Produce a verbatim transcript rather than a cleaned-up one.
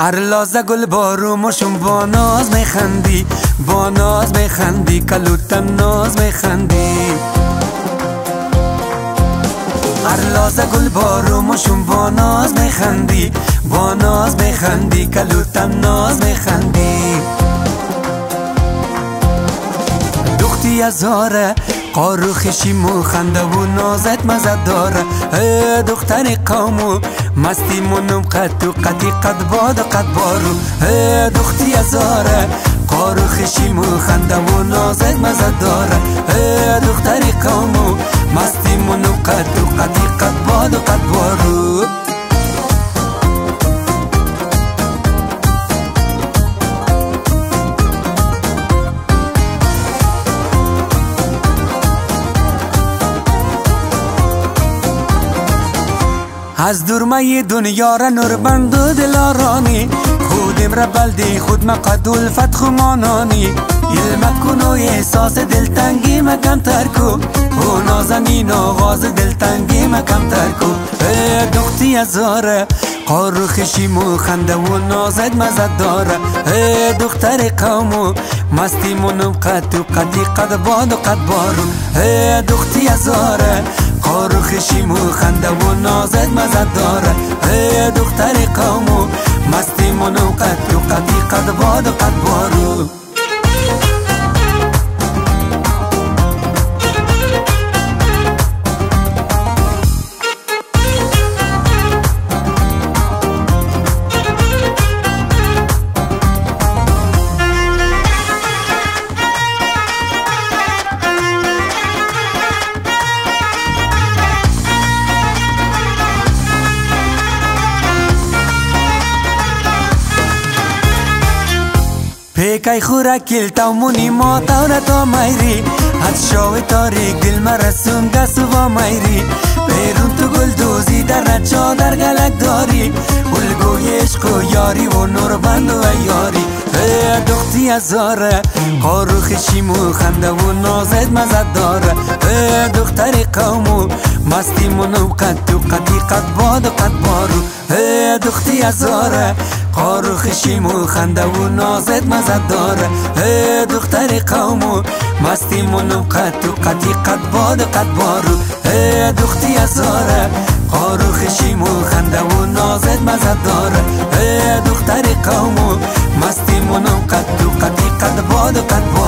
ارلازه گل بارومشون با ناز میخندی، با ناز میخندی، کلوتم ناز میخندی. ارلازه گل بارومشون با ناز میخندی، با ناز میخندی، کلوتم ناز میخندی. دختی ازاره قارو خشیمو خنده و نازت مزد داره. دختر قومو مستی منم قد و قدی قد باد و قد بارو. دختی ازاره قارو خشیمو خنده و نازت مزد داره. دختر قومو مستی منم قد و قدی قد باد و قد بارو. از دورمه دنیا را نوربند و دلارانی، خودم را بلدی خود مقد الفت مانانی. علم کن و احساس دلتنگی مکم تر کو، و نازنین آغاز دلتنگی مکم تر کو. دختی ازاره قارو خشیمو خنده و نازد مزد داره. دختر قومو مستی منم قد و قدی قد باد و قد بارو. دختی ازاره قارو خشیمو خنده و نازد مزد داره. دختر قومو مستی منم قد و قدی قد باد و قد بارو. پیکای خوراکیل تا مونی ما تاوره تا مایری، حد شاوی تاریک دل مرسون گسو با مایری. بیرون تو گل دوزی در نچا در گلک داری، الگوی عشق و یاری و نور بند و یاری. دختی ازاره قارو خشیمو خنده و نازد مزد داره. دختر قومو مستی منو قد و قدی قد باد و قد بارو. دختی ازاره قارو خشیمو خنده و نازد مزد داره. دختر قومو مستی منو قد و قدی قد باد و قد بارو. دختی ازاره قارو خشیمو خنده و نازد مزد داره. دختر قومو مستی منو قد و قدی قد باد و قد بارو.